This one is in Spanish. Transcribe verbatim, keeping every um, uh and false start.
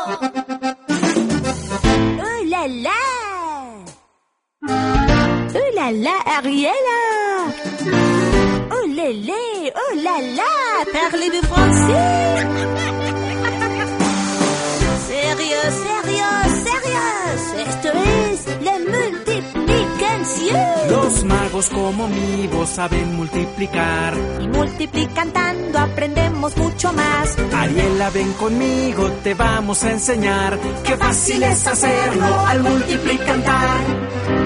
Oh là là! Oh là là, Ariella! Oh lélé! Oh là là! Parlez-vous français? Sérieux, sérieux, sérieux. Esto es la multiplicación. Los magos como mi voz saben multiplicar. Y multiplicando aprendemos mucho más. Ariela, ven conmigo, te vamos a enseñar. Qué fácil es hacerlo al multiplicar.